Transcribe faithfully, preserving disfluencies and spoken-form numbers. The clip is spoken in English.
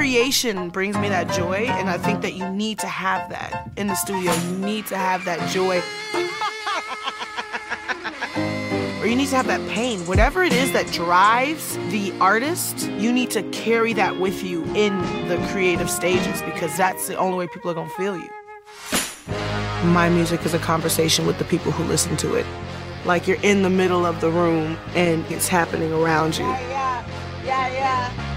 creation brings me that joy, and I think that you need to have that in the studio. You need to have that joy. Or you need to have that pain. Whatever it is that drives the artist, you need to carry that with you in the creative stages, because that's the only way people are gonna feel you. My music is a conversation with the people who listen to it. Like you're in the middle of the room and it's happening around you. Yeah, yeah, yeah, yeah.